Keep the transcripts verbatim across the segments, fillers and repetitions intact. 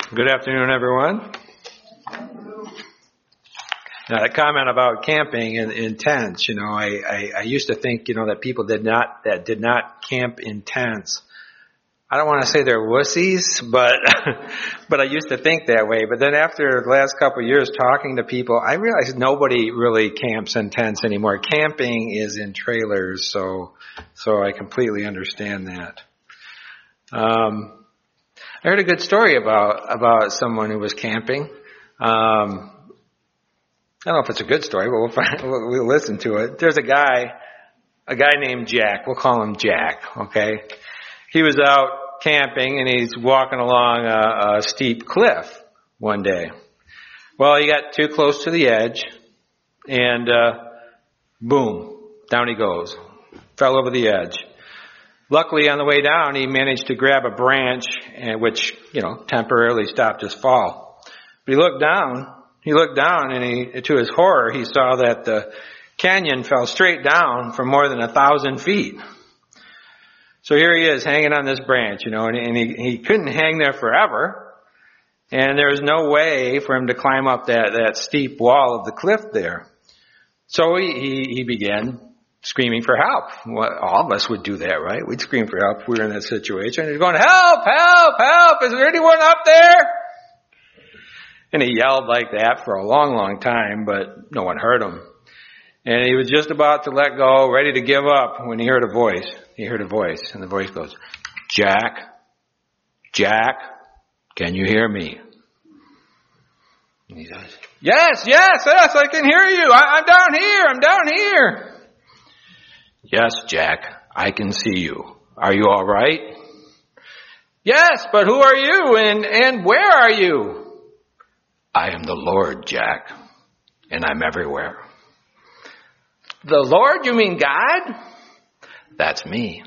Good afternoon, everyone. Now, that comment about camping in, in tents, you know, I, I, I used to think, you know, that people did not, that did not camp in tents. I don't want to say they're wussies, but, but I used to think that way. But then after the last couple of years talking to people, I realized nobody really camps in tents anymore. Camping is in trailers, so, so I completely understand that. Um, I heard a good story about, about someone who was camping. Um, I don't know if it's a good story, but we'll find, we'll, we'll listen to it. There's a guy, a guy named Jack. We'll call him Jack, okay? He was out camping and he's walking along a, a steep cliff one day. Well, he got too close to the edge and, uh, boom, down he goes. Fell over the edge. Luckily, on the way down, he managed to grab a branch, which, you know, temporarily stopped his fall. But he looked down, he looked down, and he, to his horror, he saw that the canyon fell straight down for more than a thousand feet. So here he is, hanging on this branch, you know, and, and he, he couldn't hang there forever, and there was no way for him to climb up that, that steep wall of the cliff there. So he, he, he began screaming for help. Well, all of us would do that, right? We'd scream for help if we were in that situation. He's going, help, help, help, is there anyone up there? And he yelled like that for a long, long time, but no one heard him. And he was just about to let go, ready to give up, when he heard a voice. He heard a voice, and the voice goes, Jack, Jack, can you hear me? And he says, yes, yes, yes, I can hear you. I, I'm down here, I'm down here. Yes, Jack, I can see you. Are you all right? Yes, but who are you and, and where are you? I am the Lord, Jack, and I'm everywhere. The Lord? You mean God? That's me.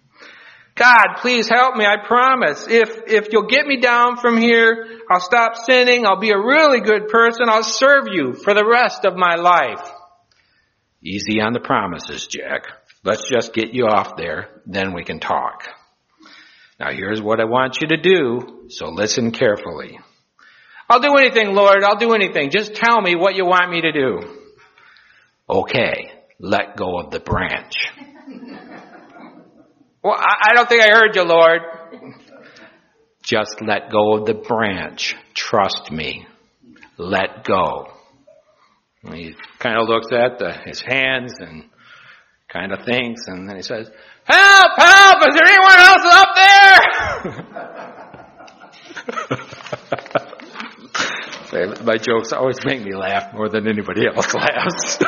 God, please help me, I promise. If, if you'll get me down from here, I'll stop sinning, I'll be a really good person, I'll serve you for the rest of my life. Easy on the promises, Jack. Let's just get you off there, then we can talk. Now here's what I want you to do, so listen carefully. I'll do anything, Lord, I'll do anything. Just tell me what you want me to do. Okay, let go of the branch. Well, I don't think I heard you, Lord. Just let go of the branch. Trust me. Let go. He kind of looks at the, his hands and kind of thinks, and then he says, help, help, is there anyone else up there? My jokes always make me laugh more than anybody else laughs.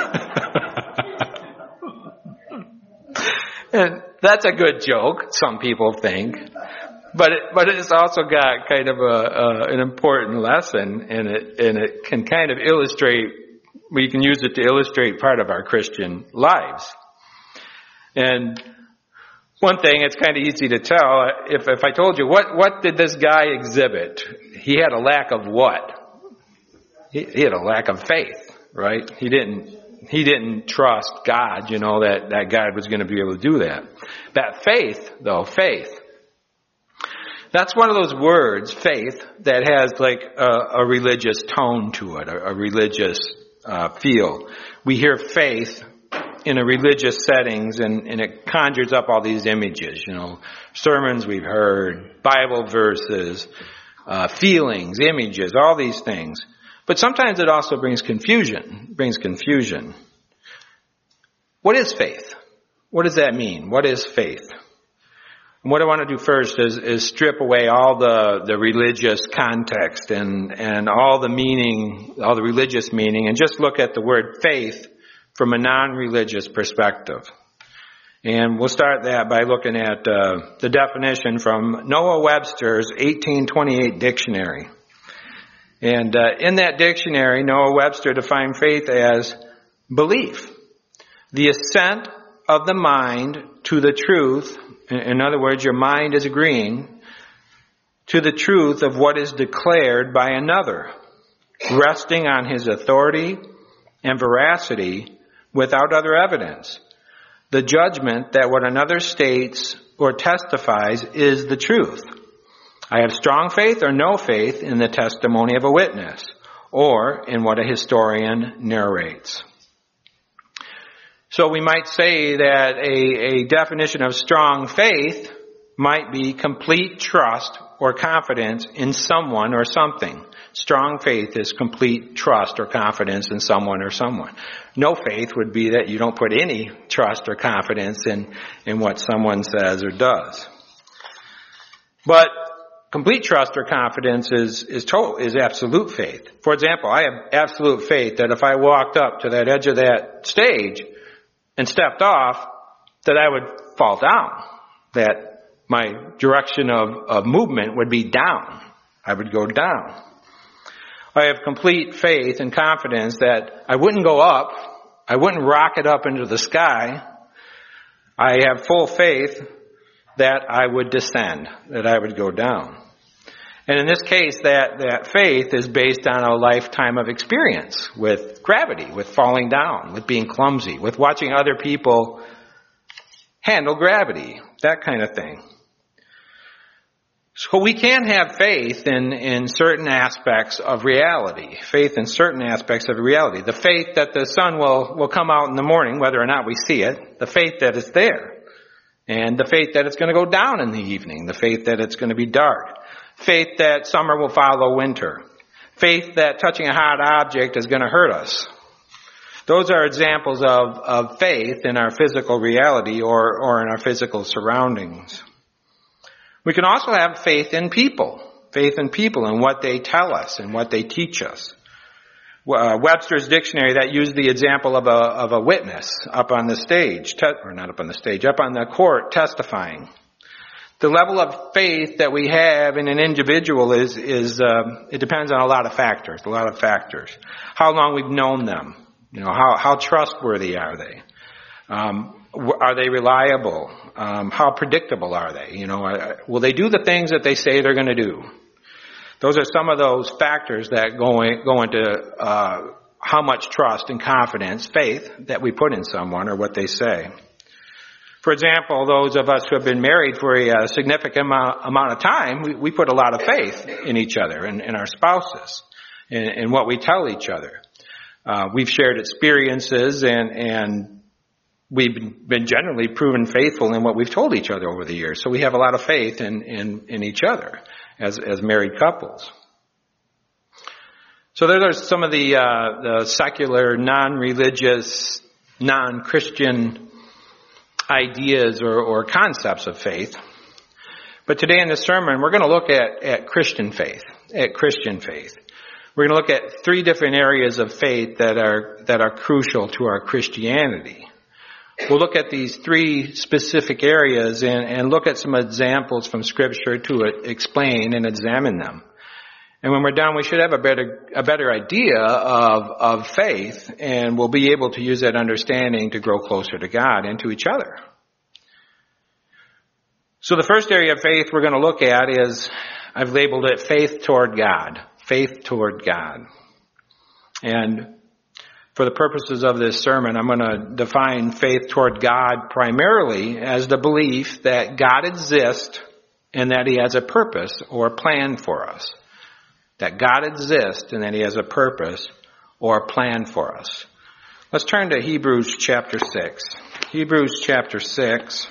And that's a good joke, some people think. But it, but it's also got kind of a, uh, an important lesson, and it, and it can kind of illustrate, we can use it to illustrate part of our Christian lives. And one thing, it's kind of easy to tell, if, if I told you, what, what did this guy exhibit? He had a lack of what? He, he had a lack of faith, right? He didn't, he didn't trust God, you know, that, that God was going to be able to do that. That faith, though, faith, that's one of those words, faith, that has like a, a religious tone to it, a, a religious uh, feel. We hear faith in a religious settings, and, and it conjures up all these images, you know, sermons we've heard, Bible verses, uh, feelings, images, all these things. But sometimes it also brings confusion, brings confusion. What is faith? What does that mean? What is faith? And what I want to do first is, is strip away all the, the religious context and, and all the meaning, all the religious meaning, and just look at the word faith from a non-religious perspective. And we'll start that by looking at uh, the definition from Noah Webster's eighteen twenty-eight dictionary. And uh, in that dictionary, Noah Webster defined faith as belief, the assent of the mind to the truth. In other words, your mind is agreeing to the truth of what is declared by another, resting on his authority and veracity without other evidence. The judgment that what another states or testifies is the truth. I have strong faith or no faith in the testimony of a witness, or in what a historian narrates. So we might say that a, a definition of strong faith might be complete trust or confidence in someone or something. Strong faith is complete trust or confidence in someone or someone. No faith would be that you don't put any trust or confidence in, in what someone says or does. But complete trust or confidence is, is total, is absolute faith. For example, I have absolute faith that if I walked up to that edge of that stage and stepped off, that I would fall down. That my direction of, of movement would be down. I would go down. I have complete faith and confidence that I wouldn't go up. I wouldn't rocket up into the sky. I have full faith that I would descend, that I would go down. And in this case, that, that faith is based on a lifetime of experience with gravity, with falling down, with being clumsy, with watching other people handle gravity, that kind of thing. So we can have faith in, in certain aspects of reality. Faith in certain aspects of reality. The faith that the sun will, will come out in the morning, whether or not we see it. The faith that it's there. And the faith that it's going to go down in the evening. The faith that it's going to be dark. Faith that summer will follow winter. Faith that touching a hot object is going to hurt us. Those are examples of, of faith in our physical reality or, or in our physical surroundings. We can also have faith in people. Faith in people and what they tell us and what they teach us. Uh, Webster's dictionary that used the example of a, of a witness up on the stage, te- or not up on the stage, up on the court testifying. The level of faith that we have in an individual is, is uh, it depends on a lot of factors, a lot of factors. How long we've known them. You know, how, how trustworthy are they? Um, are they reliable? Um, how predictable are they? You know, are, will they do the things that they say they're going to do? Those are some of those factors that go, in, go into uh, how much trust and confidence, faith, that we put in someone or what they say. For example, those of us who have been married for a significant amount, amount of time, we, we put a lot of faith in each other and in our spouses and, and what we tell each other. Uh, we've shared experiences and, and we've been generally proven faithful in what we've told each other over the years. So we have a lot of faith in, in, in each other as, as married couples. So there are some of the, uh, the secular, non-religious, non-Christian ideas or, or concepts of faith. But today in this sermon, we're going to look at, at Christian faith, at Christian faith. We're going to look at three different areas of faith that are, that are crucial to our Christianity. We'll look at these three specific areas and, and look at some examples from Scripture to explain and examine them. And when we're done, we should have a better, a better idea of, of faith, and we'll be able to use that understanding to grow closer to God and to each other. So the first area of faith we're going to look at is, I've labeled it faith toward God. Faith toward God. And for the purposes of this sermon, I'm going to define faith toward God primarily as the belief that God exists and that He has a purpose or a plan for us. That God exists and that He has a purpose or a plan for us. Let's turn to Hebrews chapter six. Hebrews chapter six.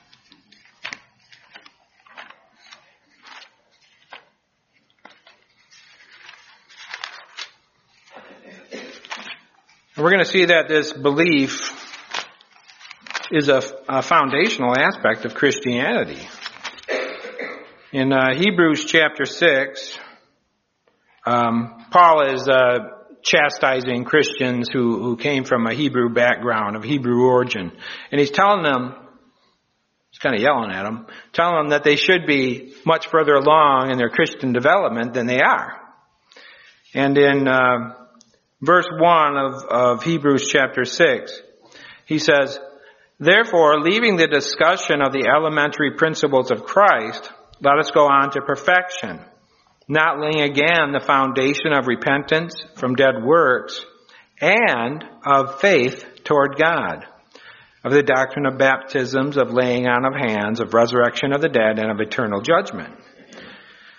And we're going to see that this belief is a, a foundational aspect of Christianity. In uh, Hebrews chapter six, Um, Paul is uh, chastising Christians who, who came from a Hebrew background, of Hebrew origin. And he's telling them, he's kind of yelling at them, telling them that they should be much further along in their Christian development than they are. And in uh, verse one of, of Hebrews chapter six, he says, "Therefore, leaving the discussion of the elementary principles of Christ, let us go on to perfection, not laying again the foundation of repentance from dead works and of faith toward God, of the doctrine of baptisms, of laying on of hands, of resurrection of the dead, and of eternal judgment."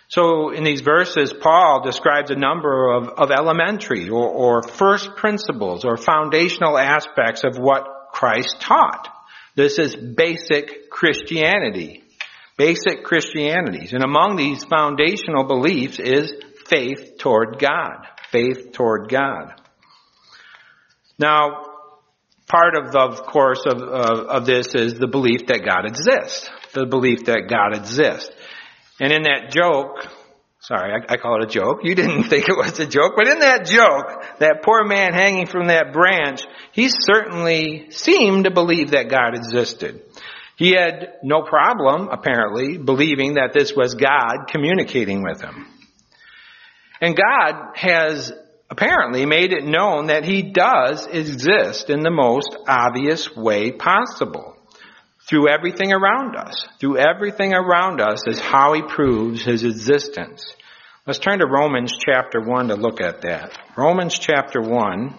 So in these verses, Paul describes a number of, of elementary or, or first principles or foundational aspects of what Christ taught. This is basic Christianity. Basic Christianities. And among these foundational beliefs is faith toward God. Faith toward God. Now, part of, the, of course, of, of, of this is the belief that God exists. The belief that God exists. And in that joke, sorry, I, I call it a joke. You didn't think it was a joke, but in that joke, that poor man hanging from that branch, he certainly seemed to believe that God existed. He had no problem, apparently, believing that this was God communicating with him. And God has apparently made it known that He does exist in the most obvious way possible. Through everything around us. Through everything around us is how He proves His existence. Let's turn to Romans chapter one to look at that. Romans chapter one.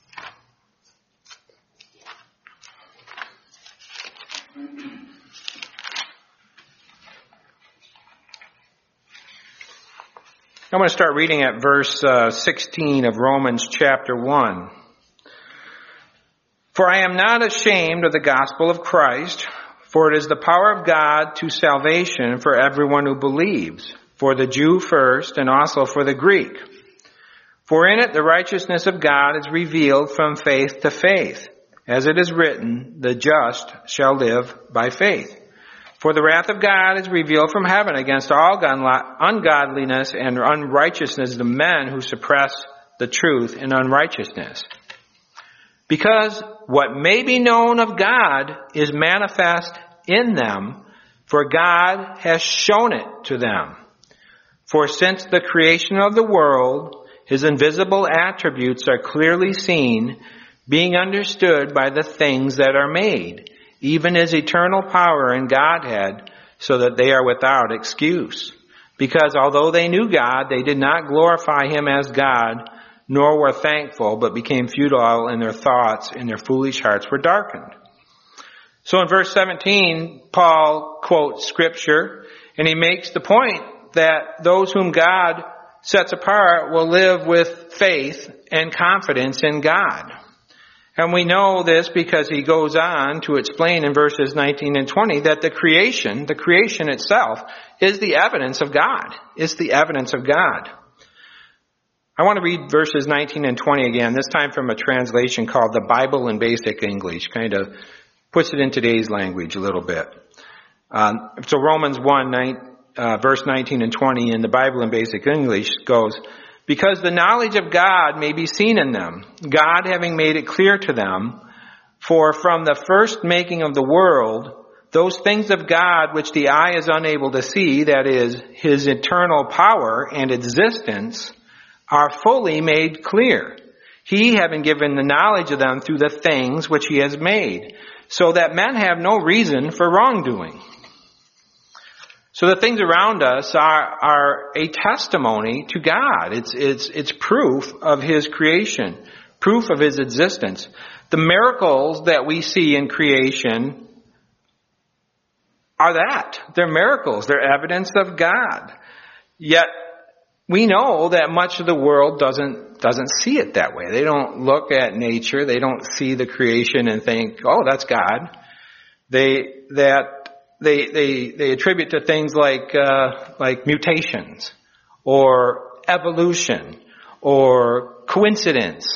I'm going to start reading at verse uh, sixteen of Romans chapter one. For I am not ashamed of the gospel of Christ, for it is the power of God to salvation for everyone who believes, for the Jew first and also for the Greek. For in it the righteousness of God is revealed from faith to faith, as it is written, the just shall live by faith. For the wrath of God is revealed from heaven against all ungodliness and unrighteousness of men who suppress the truth in unrighteousness. Because what may be known of God is manifest in them, for God has shown it to them. For since the creation of the world, His invisible attributes are clearly seen, being understood by the things that are made, even His eternal power and Godhead, so that they are without excuse. Because although they knew God, they did not glorify Him as God, nor were thankful, but became futile in their thoughts, and their foolish hearts were darkened. So in verse seventeen, Paul quotes Scripture, and he makes the point that those whom God sets apart will live with faith and confidence in God. And we know this because he goes on to explain in verses nineteen and twenty that the creation, the creation itself, is the evidence of God. It's the evidence of God. I want to read verses nineteen and twenty again, this time from a translation called the Bible in Basic English, kind of puts it in today's language a little bit. Um, so Romans one, nine, uh, verse nineteen and twenty in the Bible in Basic English goes, because the knowledge of God may be seen in them, God having made it clear to them, for from the first making of the world, those things of God which the eye is unable to see, that is, His eternal power and existence, are fully made clear. He having given the knowledge of them through the things which He has made, so that men have no reason for wrongdoing. So the things around us are, are a testimony to God. It's, it's, it's proof of His creation, proof of His existence. The miracles that we see in creation are that. They're miracles. They're evidence of God. Yet, we know that much of the world doesn't, doesn't see it that way. They don't look at nature. They don't see the creation and think, oh, that's God. They, that, they, they, they attribute to things like, uh, like mutations or evolution or coincidence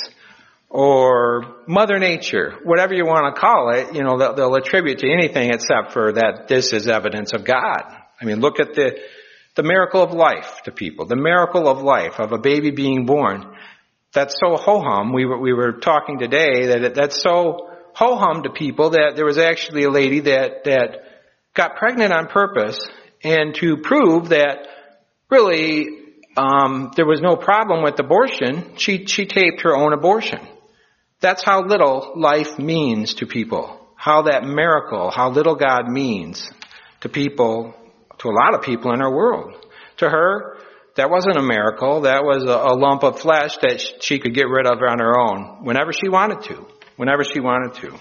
or Mother Nature, whatever you want to call it, you know, they'll, they'll attribute to anything except for that this is evidence of God. I mean, look at the, The miracle of life to people, the miracle of life, of a baby being born. That's so ho-hum. We were, we were talking today that it, that's so ho-hum to people that there was actually a lady that, that got pregnant on purpose, and to prove that really, um, there was no problem with abortion, she, she taped her own abortion. That's how little life means to people. How that miracle, how little God means to people, to a lot of people in our world. To her, that wasn't a miracle. That was a, a lump of flesh that sh- she could get rid of on her own whenever she wanted to. Whenever she wanted to.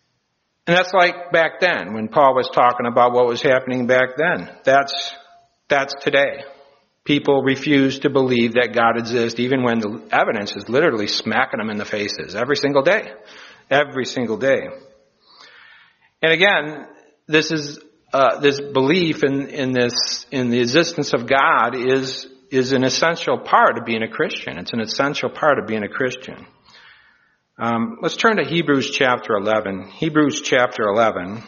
And that's like back then, when Paul was talking about what was happening back then. That's That's today. People refuse to believe that God exists even when the evidence is literally smacking them in the faces every single day. Every single day. And again, this is uh, this belief in, in this in the existence of God is is an essential part of being a Christian. It's an essential part of being a Christian. Um, let's turn to Hebrews chapter eleven. Hebrews chapter eleven.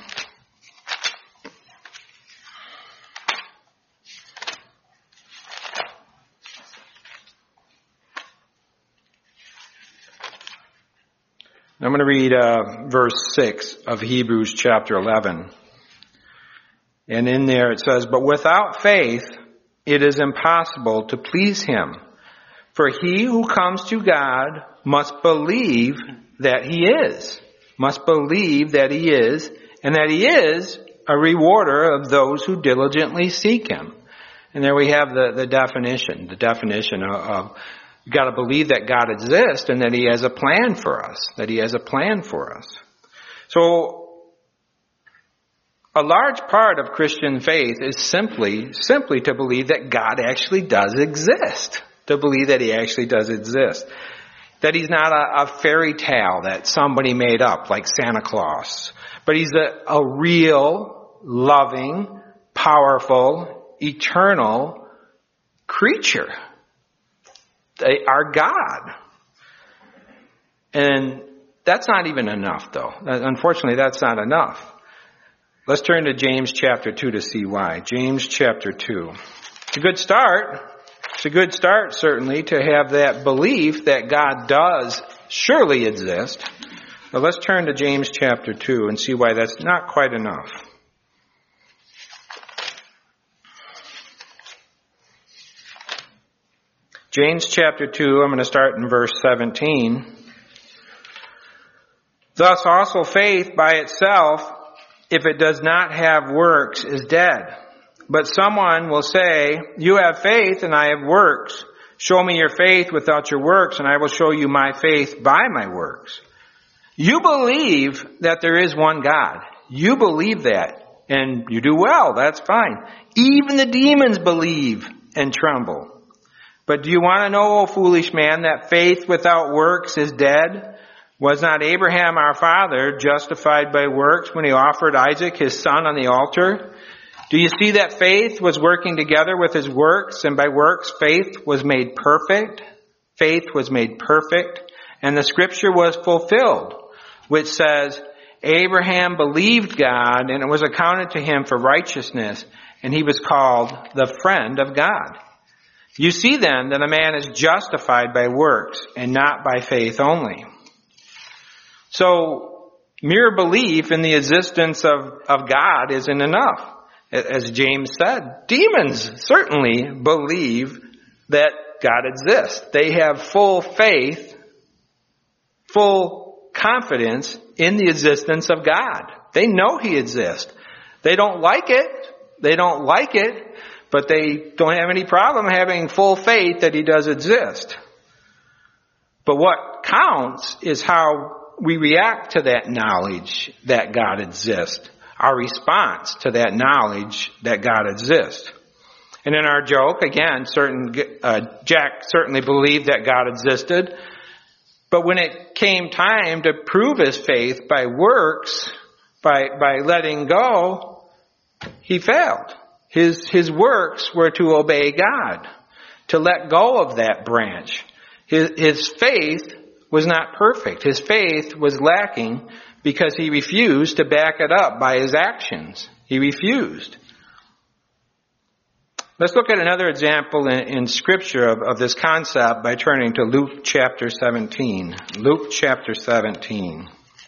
I'm going to read uh, verse six of Hebrews chapter eleven. And in there it says, "But without faith it is impossible to please him. For he who comes to God must believe that he is, must believe that he is, and that he is a rewarder of those who diligently seek him." And there we have the, the definition, the definition of, of you've got to believe that God exists and that he has a plan for us, that he has a plan for us. So, a large part of Christian faith is simply, simply to believe that God actually does exist. To believe that he actually does exist. That he's not a, a fairy tale that somebody made up like Santa Claus. But he's a, a real, loving, powerful, eternal creature. They are God. And that's not even enough, though. Unfortunately, that's not enough. Let's turn to James chapter two to see why. James chapter two. It's a good start. It's a good start, certainly, to have that belief that God does surely exist. But let's turn to James chapter two and see why that's not quite enough. James chapter two, I'm going to start in verse seventeen. "Thus also faith by itself, if it does not have works, is dead. But someone will say, 'You have faith and I have works. Show me your faith without your works, and I will show you my faith by my works.' You believe that there is one God. You believe that, and you do well. That's fine. Even the demons believe and tremble. But do you want to know, O foolish man, that faith without works is dead? Was not Abraham our father justified by works when he offered Isaac his son on the altar? Do you see that faith was working together with his works, and by works faith was made perfect? Faith was made perfect, and the scripture was fulfilled, which says, Abraham believed God, and it was accounted to him for righteousness, and he was called the friend of God. You see then that a man is justified by works and not by faith only." So, mere belief in the existence of, of God isn't enough. As James said, demons certainly believe that God exists. They have full faith, full confidence in the existence of God. They know he exists. They don't like it. They don't like it. But they don't have any problem having full faith that he does exist. But what counts is how we react to that knowledge that God exists. Our response to that knowledge that God exists. And in our joke, again, certain uh, Jack certainly believed that God existed. But when it came time to prove his faith by works, by, by letting go, he failed. His, his works were to obey God, to let go of that branch. His, his faith was not perfect. His faith was lacking because he refused to back it up by his actions. He refused. Let's look at another example in, in Scripture of, of this concept by turning to Luke chapter seventeen. Luke chapter seventeen.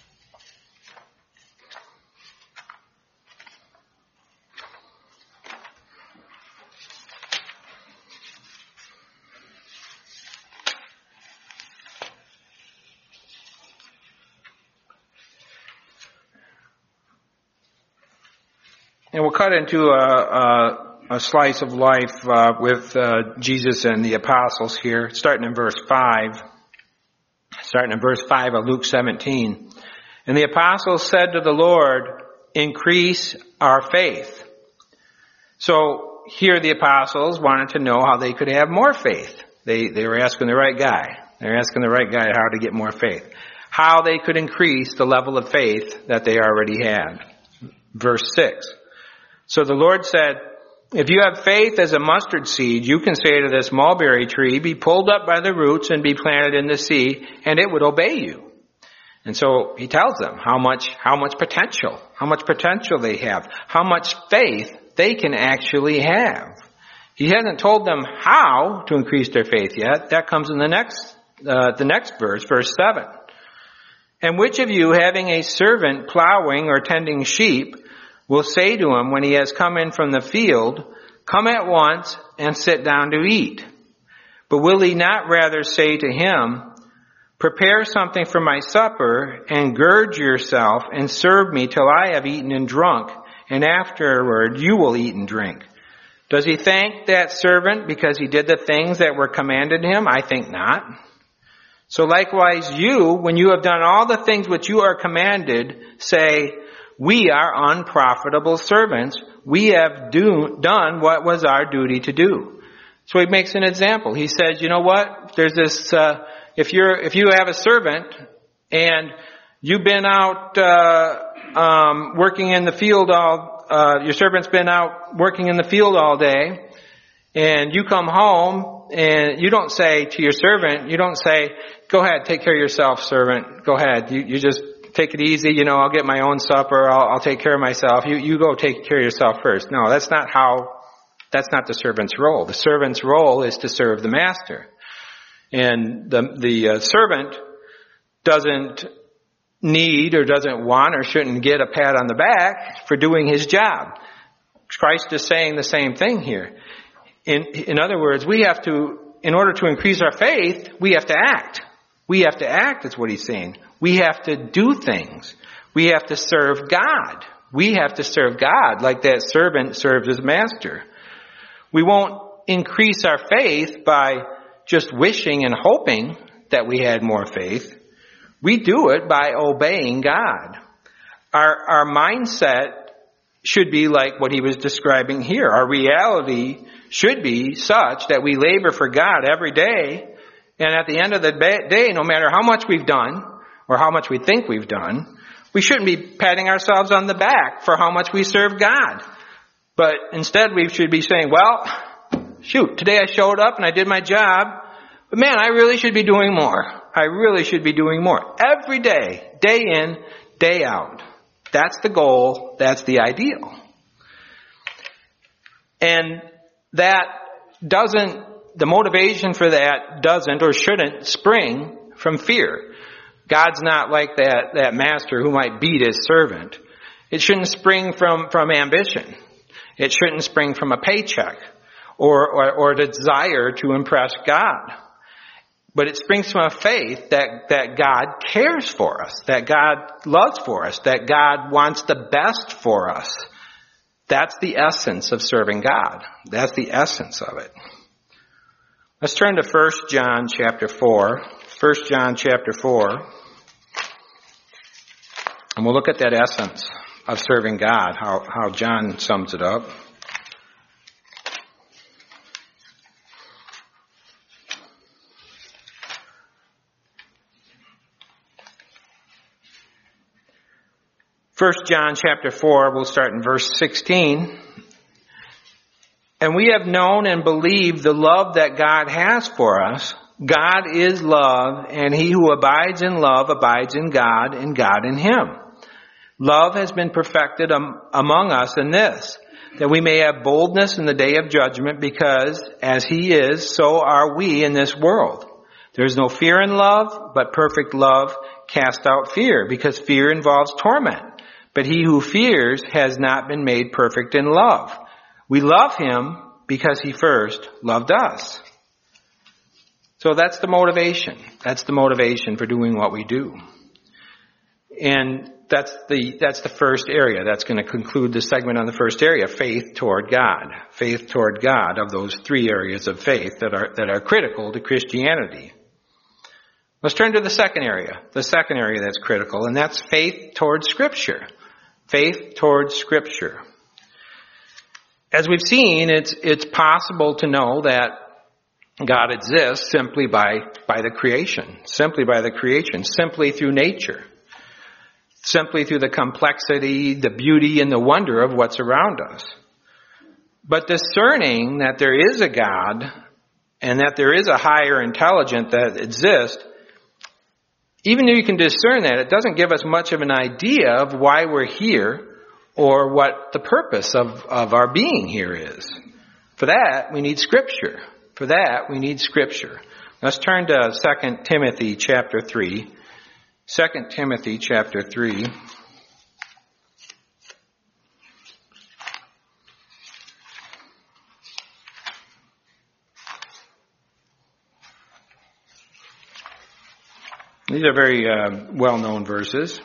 And we'll cut into a, a, a slice of life uh, with uh, Jesus and the apostles here, starting in verse five. Starting in verse five of Luke seventeen. "And the apostles said to the Lord, 'Increase our faith.'" So here the apostles wanted to know how they could have more faith. They, they were asking the right guy. They were asking the right guy how to get more faith. How they could increase the level of faith that they already had. Verse six. So the Lord said, if you have faith as a mustard seed, you can say to this mulberry tree, be pulled up by the roots and be planted in the sea, and it would obey you. And so he tells them how much, how much potential, how much potential they have, how much faith they can actually have. He hasn't told them how to increase their faith yet. That comes in the next, uh, the next verse, verse seven. And which of you, having a servant plowing or tending sheep, will say to him when he has come in from the field, come at once and sit down to eat? But will he not rather say to him, prepare something for my supper and gird yourself and serve me till I have eaten and drunk, and afterward you will eat and drink? Does he thank that servant because he did the things that were commanded him? I think not. So likewise you, when you have done all the things which you are commanded, say, we are unprofitable servants. We have do, done what was our duty to do. So he makes an example. He says, you know what? There's this, uh, if you're, if you have a servant and you've been out, uh, um, working in the field all, uh, your servant's been out working in the field all day, and you come home and you don't say to your servant, you don't say, go ahead, take care of yourself, servant. Go ahead. You, you just take it easy. You know, I'll get my own supper. I'll, I'll take care of myself. You, you go take care of yourself first. No, that's not how, that's not the servant's role. The servant's role is to serve the master. And the, the uh, servant doesn't need or doesn't want or shouldn't get a pat on the back for doing his job. Christ is saying the same thing here. In, in other words, we have to, in order to increase our faith, we have to act. We have to act, is what he's saying. We have to do things. We have to serve God. We have to serve God like that servant served his master. We won't increase our faith by just wishing and hoping that we had more faith. We do it by obeying God. Our, our mindset should be like what he was describing here. Our reality should be such that we labor for God every day, and at the end of the day, no matter how much we've done or how much we think we've done, we shouldn't be patting ourselves on the back for how much we serve God. But instead we should be saying, well, shoot, today I showed up and I did my job, but man, I really should be doing more. I really should be doing more. Every day, day in, day out. That's the goal. That's the ideal. And that doesn't, the motivation for that doesn't or shouldn't spring from fear. God's not like that, that master who might beat his servant. It shouldn't spring from, from ambition. It shouldn't spring from a paycheck or, or, or a desire to impress God. But it springs from a faith that, that God cares for us, that God loves for us, that God wants the best for us. That's the essence of serving God. That's the essence of it. Let's turn to First John chapter four. First John chapter four. And we'll look at that essence of serving God, how, how John sums it up. First John chapter four, we'll start in verse sixteen. And we have known and believed the love that God has for us. God is love, and he who abides in love abides in God, and God in him. Love has been perfected am- among us in this, that we may have boldness in the day of judgment, because as he is, so are we in this world. There is no fear in love, but perfect love casts out fear, because fear involves torment. But he who fears has not been made perfect in love. We love him because he first loved us. So that's the motivation. That's the motivation for doing what we do. And that's the, that's the first area. That's going to conclude the segment on the first area, faith toward God. Faith toward God, of those three areas of faith that are, that are critical to Christianity. Let's turn to the second area, the second area that's critical, and that's faith toward Scripture. Faith towards Scripture. As we've seen, it's, it's possible to know that God exists simply by, by the creation, simply by the creation, simply through nature, simply through the complexity, the beauty, and the wonder of what's around us. But discerning that there is a God and that there is a higher intelligence that exists, even though you can discern that, it doesn't give us much of an idea of why we're here or what the purpose of, of our being here is. For that, we need Scripture. For that, we need Scripture. Let's turn to Second Timothy chapter three. Second Timothy chapter three. These are very uh, well-known verses.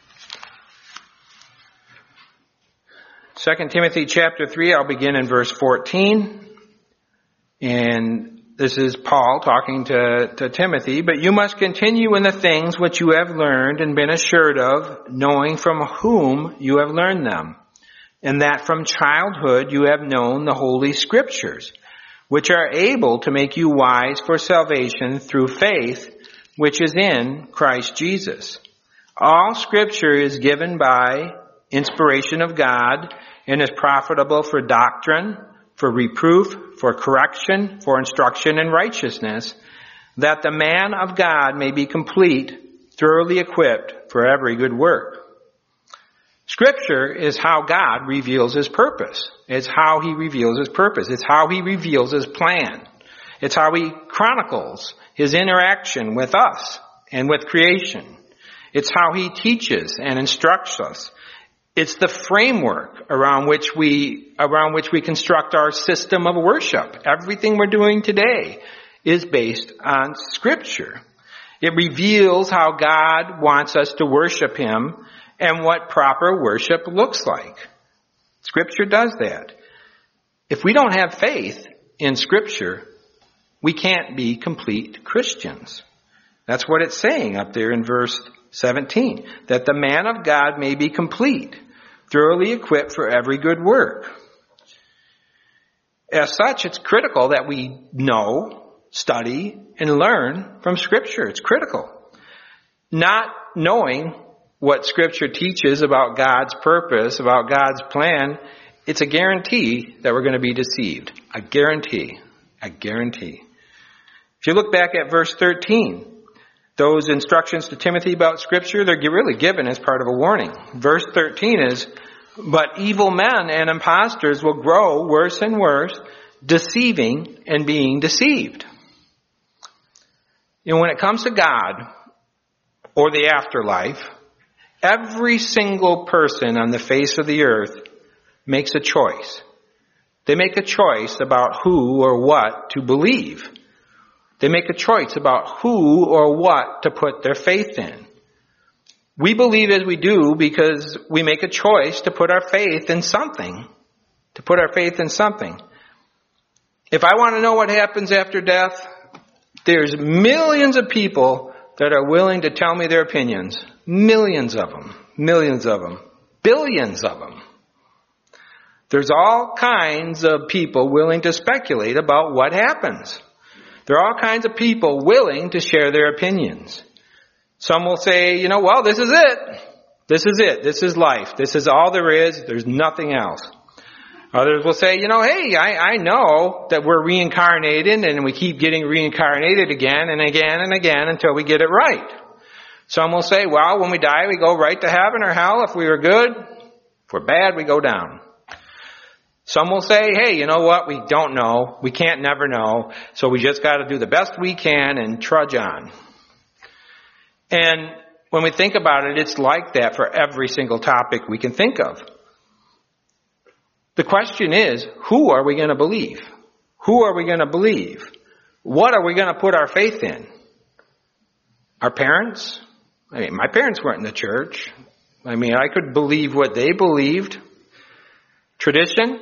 Second Timothy chapter three, I'll begin in verse fourteen. And this is Paul talking to, to Timothy. But you must continue in the things which you have learned and been assured of, knowing from whom you have learned them. And that from childhood you have known the Holy Scriptures, which are able to make you wise for salvation through faith, which is in Christ Jesus. All Scripture is given by inspiration of God and is profitable for doctrine, for reproof, for correction, for instruction in righteousness, that the man of God may be complete, thoroughly equipped for every good work. Scripture is how God reveals His purpose. It's how He reveals His purpose. It's how He reveals His plan. It's how He chronicles His interaction with us and with creation. It's how He teaches and instructs us. It's the framework around which we, around which we construct our system of worship. Everything we're doing today is based on Scripture. It reveals how God wants us to worship Him and what proper worship looks like. Scripture does that. If we don't have faith in Scripture, we can't be complete Christians. That's what it's saying up there in verse seventeen. That the man of God may be complete, thoroughly equipped for every good work. As such, it's critical that we know, study, and learn from Scripture. It's critical. Not knowing what Scripture teaches about God's purpose, about God's plan, it's a guarantee that we're going to be deceived. A guarantee. A guarantee. If you look back at verse thirteen, those instructions to Timothy about Scripture, they're really given as part of a warning. Verse thirteen is, but evil men and impostors will grow worse and worse, deceiving and being deceived. You know, when it comes to God or the afterlife, every single person on the face of the earth makes a choice. They make a choice about who or what to believe. They make a choice about who or what to put their faith in. We believe as we do because we make a choice to put our faith in something. To put our faith in something. If I want to know what happens after death, there's millions of people that are willing to tell me their opinions. Millions of them. Millions of them. Billions of them. There's all kinds of people willing to speculate about what happens. There are all kinds of people willing to share their opinions. Some will say, you know, well, this is it. This is it. This is life. This is all there is. There's nothing else. Others will say, you know, hey, I, I know that we're reincarnated and we keep getting reincarnated again and again and again until we get it right. Some will say, well, when we die, we go right to heaven or hell. If we were good, if we're bad, we go down. Some will say, hey, you know what? We don't know. We can't never know. So we just got to do the best we can and trudge on. And when we think about it, it's like that for every single topic we can think of. The question is, who are we going to believe? Who are we going to believe? What are we going to put our faith in? Our parents? I mean, my parents weren't in the church. I mean, I could believe what they believed. Tradition?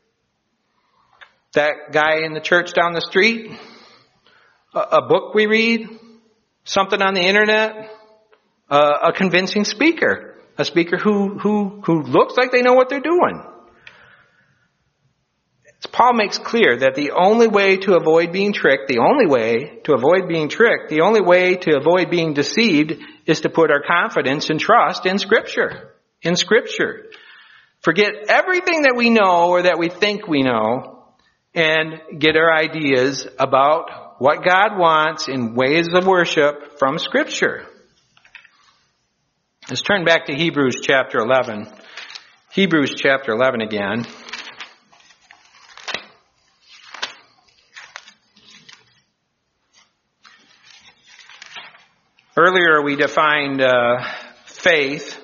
That guy in the church down the street? A, a book we read? Something on the internet? Uh, a convincing speaker? A speaker who, who, who looks like they know what they're doing? Paul makes clear that the only way to avoid being tricked, the only way to avoid being tricked, the only way to avoid being deceived is to put our confidence and trust in Scripture. In Scripture. Forget everything that we know or that we think we know and get our ideas about what God wants in ways of worship from Scripture. Let's turn back to Hebrews chapter eleven. Hebrews chapter eleven again. Earlier we defined uh, faith,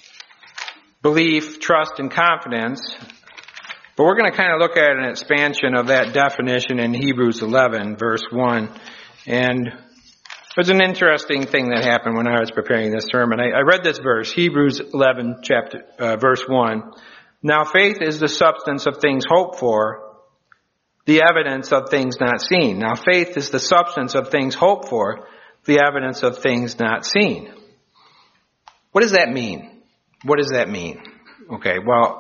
belief, trust, and confidence. But we're going to kind of look at an expansion of that definition in Hebrews eleven, verse one. And there's an interesting thing that happened when I was preparing this sermon. I, I read this verse, Hebrews eleven, chapter uh, verse one. Now faith is the substance of things hoped for, the evidence of things not seen. Now faith is the substance of things hoped for, the evidence of things not seen. What does that mean? What does that mean? Okay, well,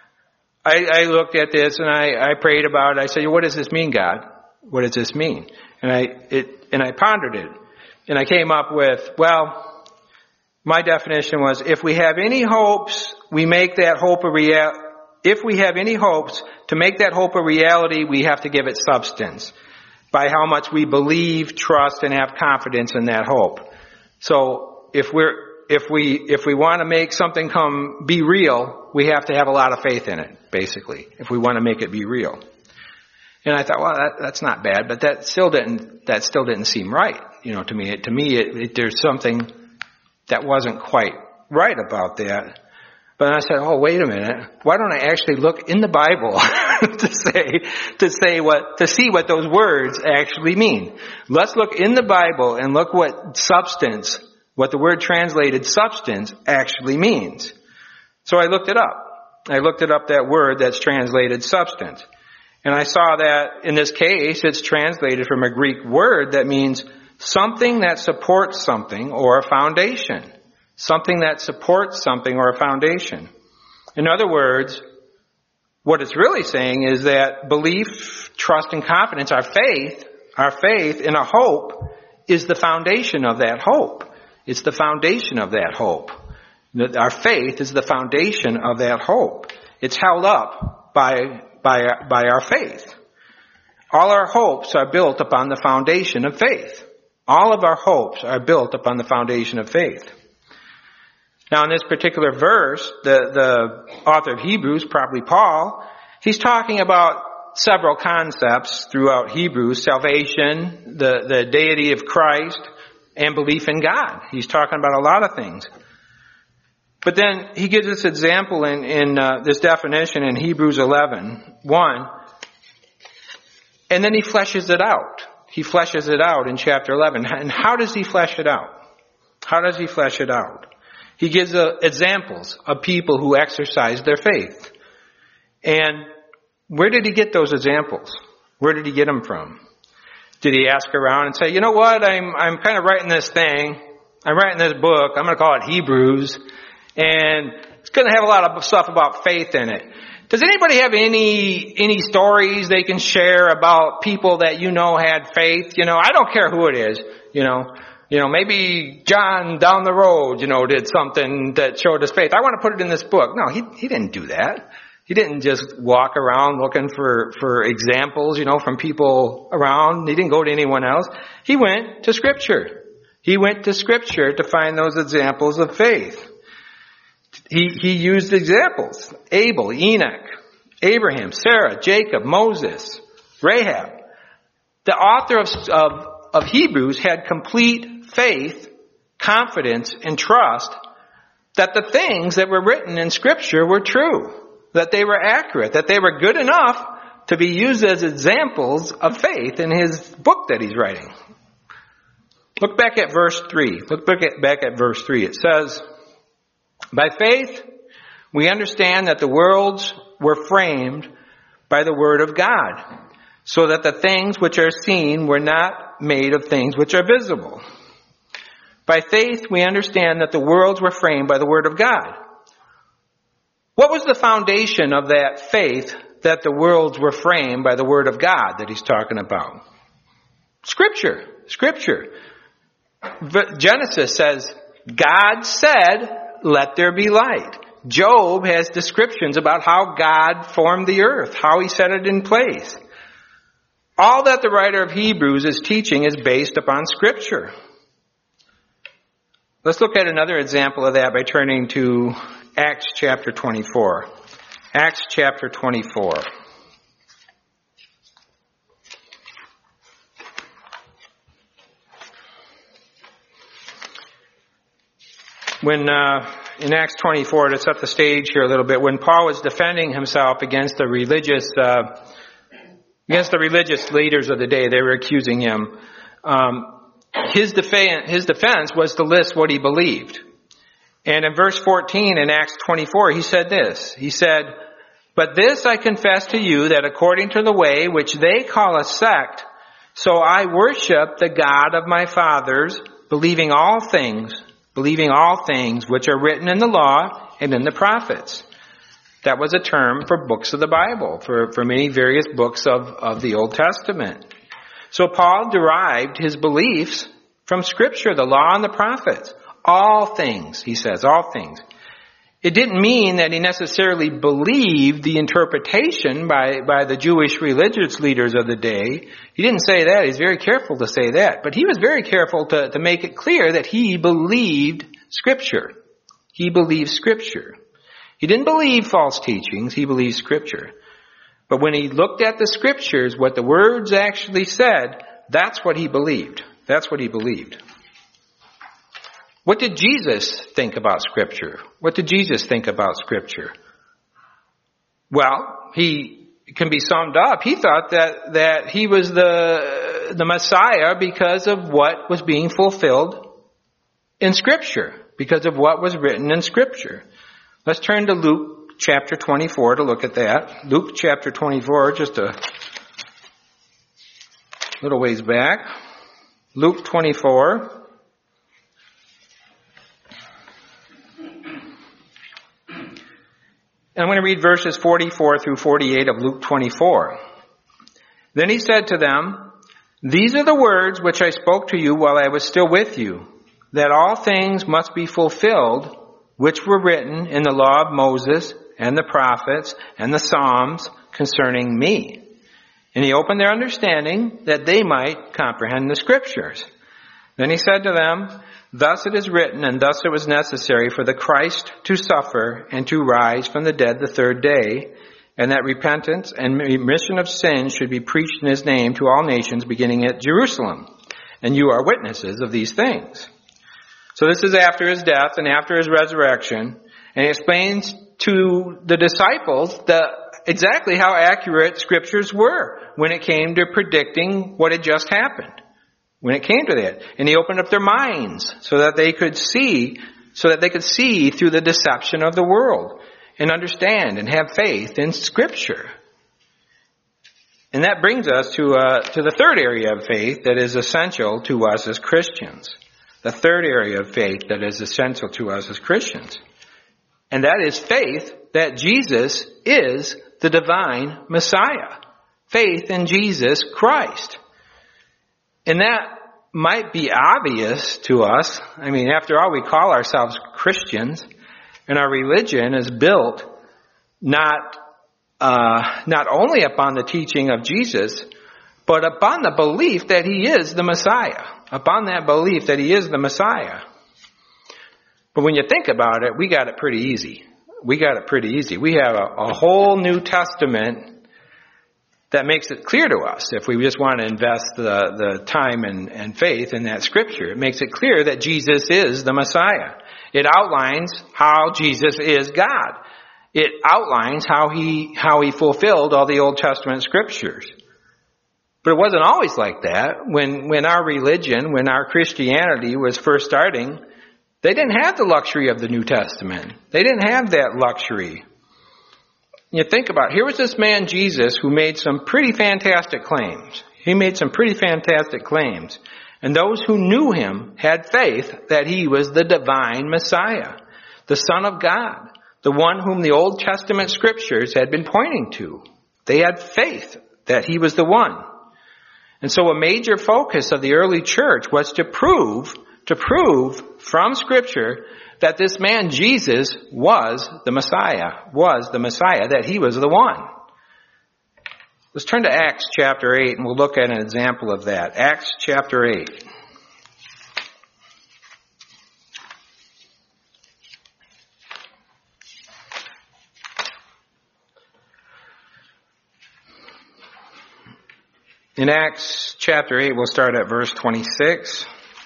I, I looked at this and I, I prayed about it. I said, what does this mean, God? What does this mean? And I it and I pondered it. And I came up with, well, my definition was, if we have any hopes, we make that hope a real. If we have any hopes, to make that hope a reality, we have to give it substance by how much we believe, trust, and have confidence in that hope. So if we're if we if we want to make something come be real, we have to have a lot of faith in it, basically, if we want to make it be real. And I thought, well, that, that's not bad, but that still didn't that still didn't seem right, you know, to me. It, to me, it, it, there's something that wasn't quite right about that. But I said, oh, wait a minute. Why don't I actually look in the Bible to say, to say what, to see what those words actually mean? Let's look in the Bible and look what substance, what the word translated substance actually means. So I looked it up. I looked it up, that word that's translated substance. And I saw that in this case, it's translated from a Greek word that means something that supports something or a foundation. Something that supports something or a foundation. In other words, what it's really saying is that belief, trust, and confidence, our faith, our faith in a hope is the foundation of that hope. It's the foundation of that hope. Our faith is the foundation of that hope. It's held up by, by, by our faith. All our hopes are built upon the foundation of faith. All of our hopes are built upon the foundation of faith. Now, in this particular verse, the, the author of Hebrews, probably Paul, he's talking about several concepts throughout Hebrews: salvation, the, the deity of Christ, and belief in God. He's talking about a lot of things. But then he gives this example in, in uh, this definition in Hebrews eleven, one, and then he fleshes it out. He fleshes it out in chapter eleven. And how does he flesh it out? How does he flesh it out? He gives uh, examples of people who exercise their faith. And where did he get those examples? Where did he get them from? Did he ask around and say, you know what, I'm I'm kind of writing this thing. I'm writing this book. I'm going to call it Hebrews. And it's going to have a lot of stuff about faith in it. Does anybody have any any stories they can share about people that you know had faith? You know, I don't care who it is, you know. You know, maybe John down the road, you know, did something that showed his faith. I want to put it in this book. No, he he didn't do that. He didn't just walk around looking for, for examples, you know, from people around. He didn't go to anyone else. He went to Scripture. He went to Scripture to find those examples of faith. He he used examples. Abel, Enoch, Abraham, Sarah, Jacob, Moses, Rahab. The author of, of, of Hebrews had complete faith, confidence, and trust that the things that were written in Scripture were true, that they were accurate, that they were good enough to be used as examples of faith in his book that he's writing. Look back at verse three. Look back at, back at verse three. It says, by faith, we understand that the worlds were framed by the word of God, so that the things which are seen were not made of things which are visible. By faith, we understand that the worlds were framed by the word of God. What was the foundation of that faith that the worlds were framed by the Word of God that he's talking about? Scripture. Scripture. Genesis says, God said, let there be light. Job has descriptions about how God formed the earth, how he set it in place. All that the writer of Hebrews is teaching is based upon Scripture. Let's look at another example of that by turning to Acts chapter twenty-four. Acts chapter twenty-four. When, uh, in Acts twenty-four, to set the stage here a little bit, when Paul was defending himself against the religious, uh, against the religious leaders of the day, they were accusing him. Um, his defense, his defense was to list what he believed. And in verse fourteen in Acts twenty-four, he said this. He said, "But this I confess to you, that according to the way which they call a sect, so I worship the God of my fathers, believing all things, believing all things which are written in the law and in the prophets." That was a term for books of the Bible, for, for many various books of, of the Old Testament. So Paul derived his beliefs from Scripture, the law and the prophets. All things, he says, all things. It didn't mean that he necessarily believed the interpretation by, by the Jewish religious leaders of the day. He didn't say that. He's very careful to say that. But he was very careful to, to make it clear that he believed Scripture. He believed Scripture. He didn't believe false teachings. He believed Scripture. But when he looked at the Scriptures, what the words actually said, that's what he believed. That's what he believed. What did Jesus think about Scripture? What did Jesus think about Scripture? Well, he can be summed up. He thought that, that he was the, the Messiah because of what was being fulfilled in Scripture, because of what was written in Scripture. Let's turn to Luke chapter twenty-four to look at that. Luke chapter twenty-four, just a little ways back. Luke twenty-four. And I'm going to read verses forty-four through forty-eight of Luke twenty-four. Then he said to them, "These are the words which I spoke to you while I was still with you, that all things must be fulfilled which were written in the law of Moses and the prophets and the Psalms concerning me." And he opened their understanding that they might comprehend the Scriptures. Then he said to them, "Thus it is written, and thus it was necessary for the Christ to suffer and to rise from the dead the third day, and that repentance and remission of sins should be preached in his name to all nations, beginning at Jerusalem. And you are witnesses of these things." So this is after his death and after his resurrection, and he explains to the disciples the, exactly how accurate Scriptures were when it came to predicting what had just happened. When it came to that. And he opened up their minds so that they could see, so that they could see through the deception of the world and understand and have faith in Scripture. And that brings us to, uh, to the third area of faith that is essential to us as Christians. The third area of faith that is essential to us as Christians. And that is faith that Jesus is the divine Messiah. Faith in Jesus Christ. And that might be obvious to us. I mean, after all, we call ourselves Christians, and our religion is built not uh, not only upon the teaching of Jesus, but upon the belief that he is the Messiah. Upon that belief that he is the Messiah. But when you think about it, we got it pretty easy. We got it pretty easy. We have a, a whole New Testament that makes it clear to us, if we just want to invest the, the time and, and faith in that Scripture. It makes it clear that Jesus is the Messiah. It outlines how Jesus is God. It outlines how he, how he fulfilled all the Old Testament Scriptures. But it wasn't always like that. When, when our religion, when our Christianity was first starting, they didn't have the luxury of the New Testament. They didn't have that luxury. You think about it, here was this man Jesus who made some pretty fantastic claims. He made some pretty fantastic claims. And those who knew him had faith that he was the divine Messiah, the Son of God, the one whom the Old Testament Scriptures had been pointing to. They had faith that he was the one. And so a major focus of the early church was to prove, to prove from Scripture that this man Jesus was the Messiah, was the Messiah, that he was the one. Let's turn to Acts chapter eight and we'll look at an example of that. Acts chapter eight. In Acts chapter eight, we'll start at verse twenty-six.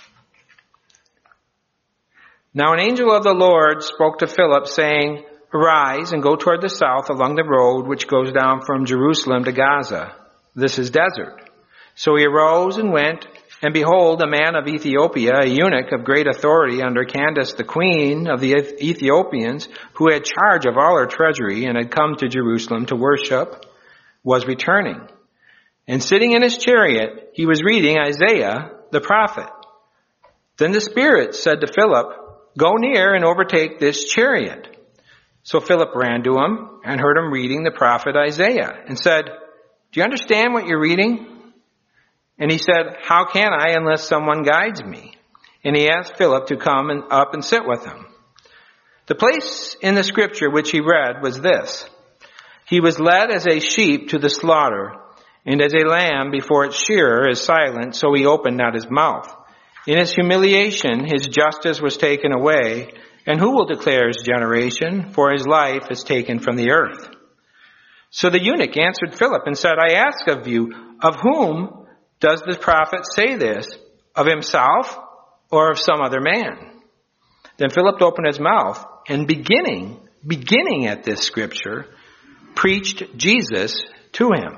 Now an angel of the Lord spoke to Philip, saying, Arise and go toward the south along the road which goes down from Jerusalem to Gaza. This is desert. So he arose and went, and behold, a man of Ethiopia, a eunuch of great authority under Candace, the queen of the Ethiopians, who had charge of all her treasury and had come to Jerusalem to worship, was returning. And sitting in his chariot, he was reading Isaiah the prophet. Then the Spirit said to Philip, Go near and overtake this chariot. So Philip ran to him and heard him reading the prophet Isaiah and said, Do you understand what you're reading? And he said, How can I unless someone guides me? And he asked Philip to come and up and sit with him. The place in the scripture which he read was this: He was led as a sheep to the slaughter, and as a lamb before its shearer is silent, so he opened not his mouth. In his humiliation, his justice was taken away. And who will declare his generation? For his life is taken from the earth. So the eunuch answered Philip and said, I ask of you, of whom does the prophet say this? Of himself or of some other man? Then Philip opened his mouth and beginning, beginning at this scripture, preached Jesus to him.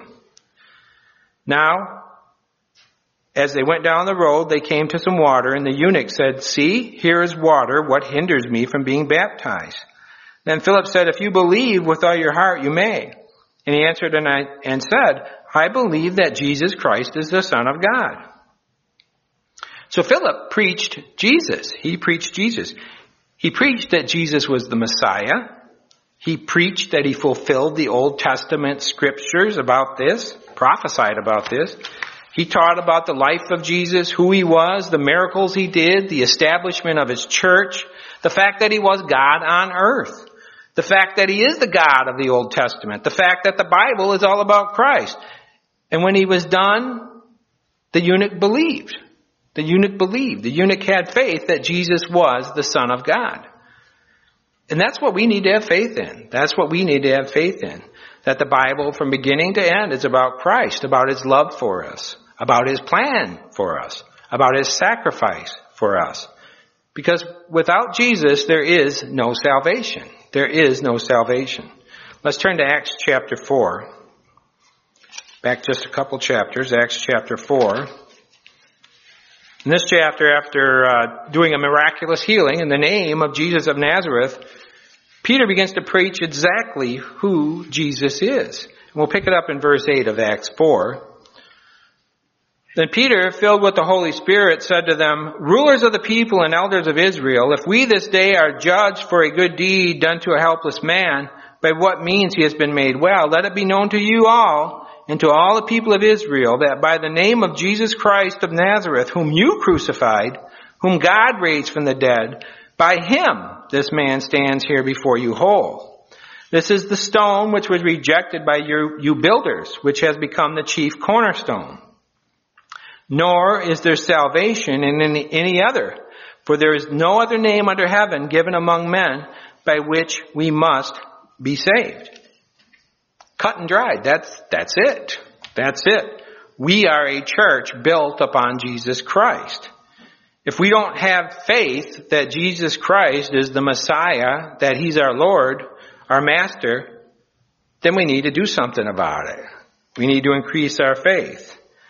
Now, as they went down the road, they came to some water, and the eunuch said, See, here is water. What hinders me from being baptized? Then Philip said, If you believe with all your heart, you may. And he answered and, I, and said, I believe that Jesus Christ is the Son of God. So Philip preached Jesus. He preached Jesus. He preached that Jesus was the Messiah. He preached that he fulfilled the Old Testament scriptures about this, prophesied about this. He taught about the life of Jesus, who he was, the miracles he did, the establishment of his church, the fact that he was God on earth, the fact that he is the God of the Old Testament, the fact that the Bible is all about Christ. And when he was done, the eunuch believed. The eunuch believed. The eunuch had faith that Jesus was the Son of God. And that's what we need to have faith in. That's what we need to have faith in. That the Bible from beginning to end is about Christ, about his love for us, about his plan for us, about his sacrifice for us. Because without Jesus, there is no salvation. There is no salvation. Let's turn to Acts chapter four. Back just a couple chapters, Acts chapter four. In this chapter, after uh, doing a miraculous healing in the name of Jesus of Nazareth, Peter begins to preach exactly who Jesus is. And we'll pick it up in verse eight of Acts four. Then Peter, filled with the Holy Spirit, said to them, Rulers of the people and elders of Israel, if we this day are judged for a good deed done to a helpless man, by what means he has been made well, let it be known to you all and to all the people of Israel that by the name of Jesus Christ of Nazareth, whom you crucified, whom God raised from the dead, by him this man stands here before you whole. This is the stone which was rejected by you, you builders, which has become the chief cornerstone. Nor is there salvation in any, any other, for there is no other name under heaven given among men by which we must be saved. Cut and dried. That's, that's it. That's it. We are a church built upon Jesus Christ. If we don't have faith that Jesus Christ is the Messiah, that he's our Lord, our Master, then we need to do something about it. We need to increase our faith.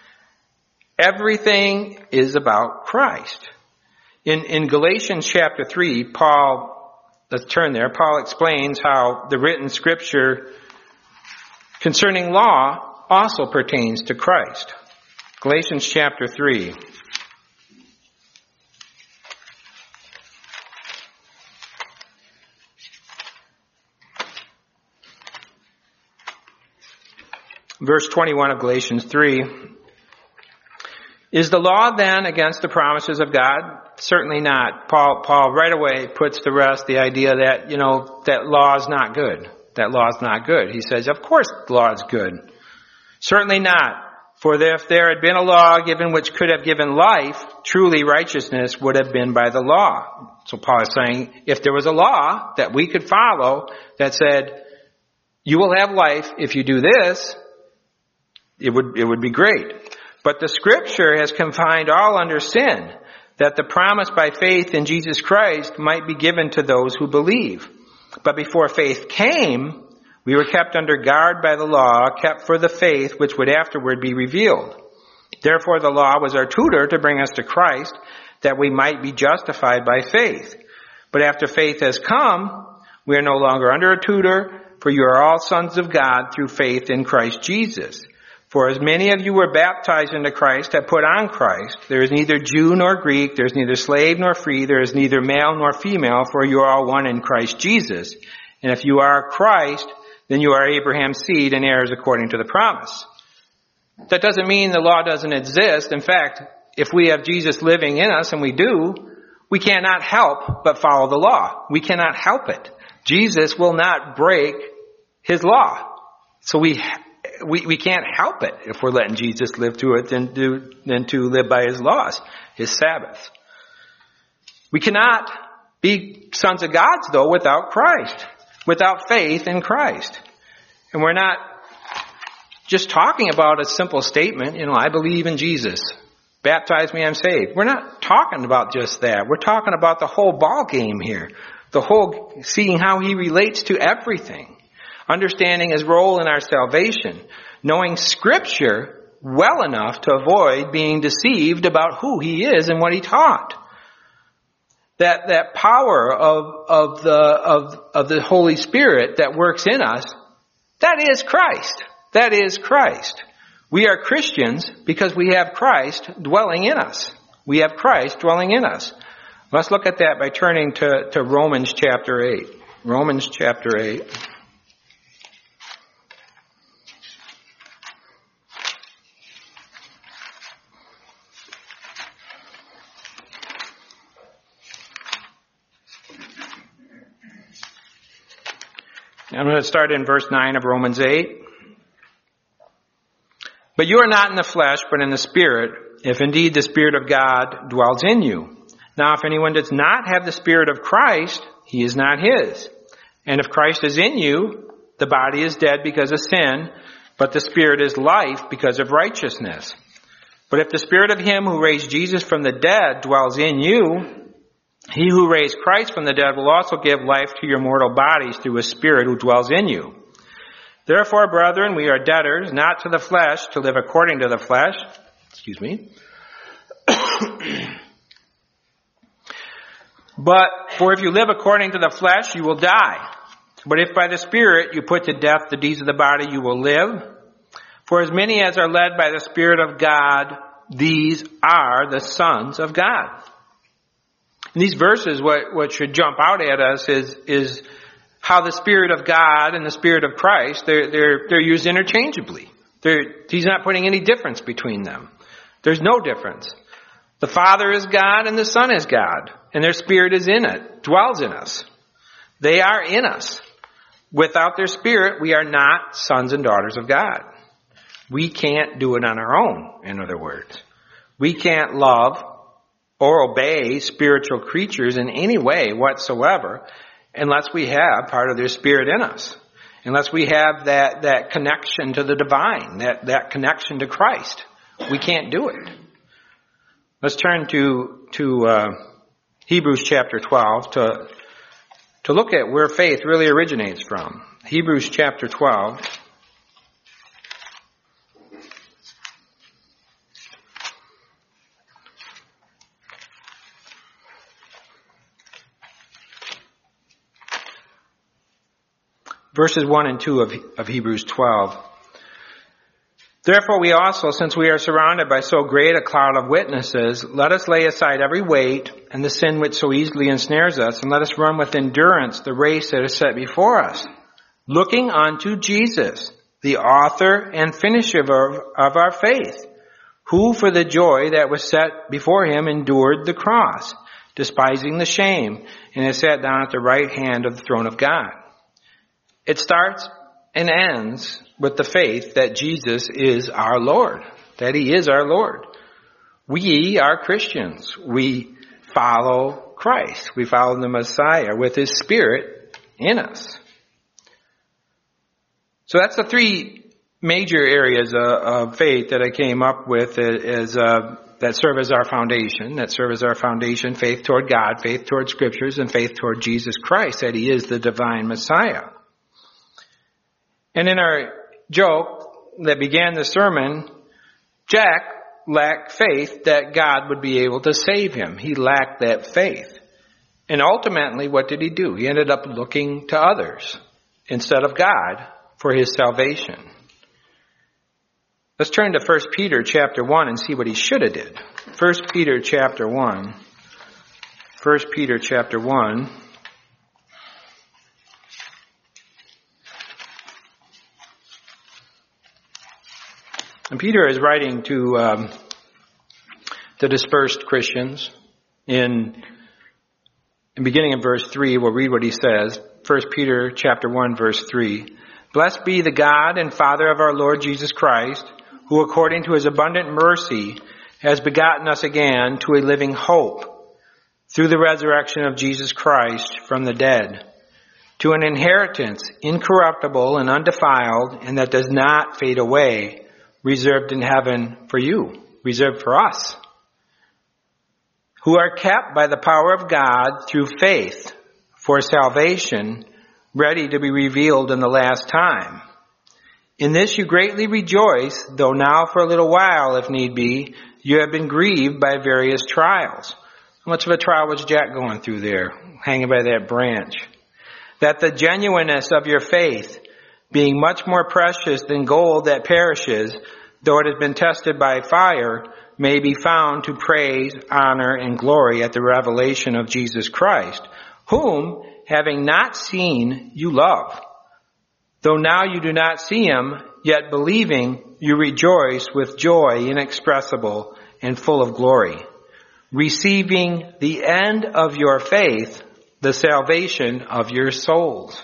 Everything is about Christ. In, in Galatians chapter three, Paul, let's turn there, Paul explains how the written scripture concerning law also pertains to Christ. Galatians chapter three. verse twenty-one of Galatians three. Is the law then against the promises of God? Certainly not. Paul, Paul right away puts to rest the idea that, you know, that law is not good. That law is not good. He says, of course the law is good. Certainly not. For if there had been a law given which could have given life, truly righteousness would have been by the law. So Paul is saying, if there was a law that we could follow that said, you will have life if you do this, it would, it would be great. But the Scripture has confined all under sin, that the promise by faith in Jesus Christ might be given to those who believe. But before faith came, we were kept under guard by the law, kept for the faith which would afterward be revealed. Therefore the law was our tutor to bring us to Christ, that we might be justified by faith. But after faith has come, we are no longer under a tutor, for you are all sons of God through faith in Christ Jesus. For as many of you were baptized into Christ have put on Christ. There is neither Jew nor Greek, there is neither slave nor free, there is neither male nor female, for you are all one in Christ Jesus. And if you are Christ, then you are Abraham's seed and heirs according to the promise. That doesn't mean the law doesn't exist. In fact, if we have Jesus living in us, and we do, we cannot help but follow the law. We cannot help it. Jesus will not break his law. So we We, we can't help it if we're letting Jesus live through it than, do, than to live by his laws, his Sabbath. We cannot be sons of God, though, without Christ, without faith in Christ. And we're not just talking about a simple statement, you know, I believe in Jesus. Baptize me, I'm saved. We're not talking about just that. We're talking about the whole ball game here. The whole, seeing how he relates to everything. Understanding his role in our salvation, knowing Scripture well enough to avoid being deceived about who he is and what he taught. That that power of of the of of the Holy Spirit that works in us, that is Christ. That is Christ. We are Christians because we have Christ dwelling in us. We have Christ dwelling in us. Let's look at that by turning to, to Romans chapter eight. Romans chapter eight. I'm going to start in verse nine of Romans eight. But you are not in the flesh, but in the Spirit, if indeed the Spirit of God dwells in you. Now, if anyone does not have the Spirit of Christ, he is not his. And if Christ is in you, the body is dead because of sin, but the Spirit is life because of righteousness. But if the Spirit of him who raised Jesus from the dead dwells in you, he who raised Christ from the dead will also give life to your mortal bodies through his Spirit who dwells in you. Therefore, brethren, we are debtors, not to the flesh, to live according to the flesh. Excuse me. But, for if you live according to the flesh, you will die. But if by the Spirit you put to death the deeds of the body, you will live. For as many as are led by the Spirit of God, these are the sons of God. In these verses, what, what should jump out at us is, is how the Spirit of God and the Spirit of Christ, they're, they're, they're used interchangeably. They're, he's not putting any difference between them. There's no difference. The Father is God and the Son is God, and their Spirit is in it, dwells in us. They are in us. Without their Spirit, we are not sons and daughters of God. We can't do it on our own, in other words. We can't love or obey spiritual creatures in any way whatsoever unless we have part of their Spirit in us. Unless we have that, that connection to the divine, that, that connection to Christ. We can't do it. Let's turn to, to uh, Hebrews chapter twelve to, to look at where faith really originates from. Hebrews chapter twelve. Verses one and two of, of Hebrews twelve. Therefore we also, since we are surrounded by so great a cloud of witnesses, let us lay aside every weight and the sin which so easily ensnares us, and let us run with endurance the race that is set before us, looking unto Jesus, the author and finisher of, of our faith, who for the joy that was set before him endured the cross, despising the shame, and has sat down at the right hand of the throne of God. It starts and ends with the faith that Jesus is our Lord, that he is our Lord. We are Christians. We follow Christ. We follow the Messiah with his Spirit in us. So that's the three major areas uh, of faith that I came up with as uh, that serve as our foundation, that serve as our foundation, faith toward God, faith toward Scriptures, and faith toward Jesus Christ, that he is the divine Messiah. And in our joke that began the sermon, Jack lacked faith that God would be able to save him. He lacked that faith. And ultimately, what did he do? He ended up looking to others instead of God for his salvation. Let's turn to First Peter chapter one and see what he should have did. First Peter chapter one. First Peter chapter one. And Peter is writing to um, the dispersed Christians. In, in beginning in verse three, we'll read what he says. First Peter chapter one, verse three. Blessed be the God and Father of our Lord Jesus Christ, who according to his abundant mercy has begotten us again to a living hope through the resurrection of Jesus Christ from the dead, to an inheritance incorruptible and undefiled and that does not fade away, reserved in heaven for you, reserved for us, who are kept by the power of God through faith for salvation, ready to be revealed in the last time. In this you greatly rejoice, though now for a little while, if need be, you have been grieved by various trials. How much of a trial was Jack going through there, hanging by that branch? That the genuineness of your faith, being much more precious than gold that perishes, though it has been tested by fire, may be found to praise, honor, and glory at the revelation of Jesus Christ, whom, having not seen, you love. Though now you do not see him, yet believing, you rejoice with joy inexpressible and full of glory, receiving the end of your faith, the salvation of your souls.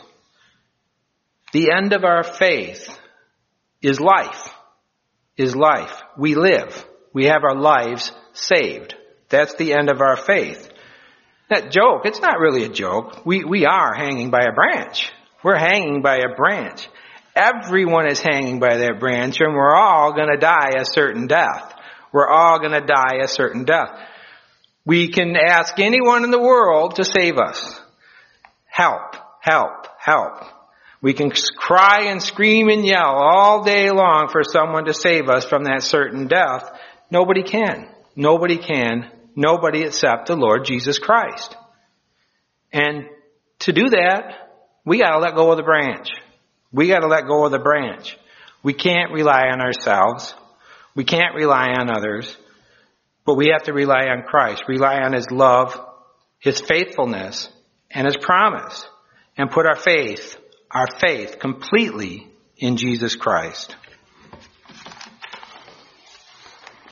The end of our faith is life, is life. We live. We have our lives saved. That's the end of our faith. That joke, it's not really a joke. We, we are hanging by a branch. We're hanging by a branch. Everyone is hanging by that branch, and we're all going to die a certain death. We're all going to die a certain death. We can ask anyone in the world to save us. Help, help, help. We can cry and scream and yell all day long for someone to save us from that certain death. Nobody can. Nobody can. Nobody except the Lord Jesus Christ. And to do that, we got to let go of the branch. We got to let go of the branch. We can't rely on ourselves. We can't rely on others. But we have to rely on Christ. Rely on his love, his faithfulness, and his promise. And put our faith, our faith completely in Jesus Christ.